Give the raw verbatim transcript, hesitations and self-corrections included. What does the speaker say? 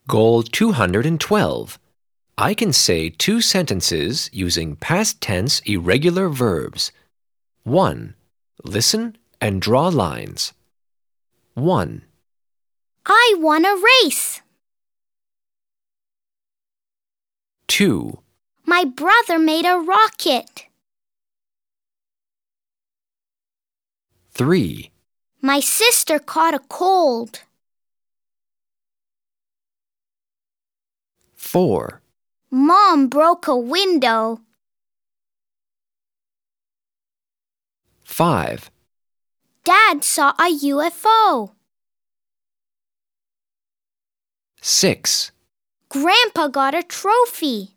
Goal two hundred twelve. I can say two sentences using past tense irregular verbs. one. Listen and draw lines. one. I won a race. two. My brother made a rocket. three. My sister caught a cold. four. Mom broke a window. five. Dad saw a U F O. six. Grandpa got a trophy.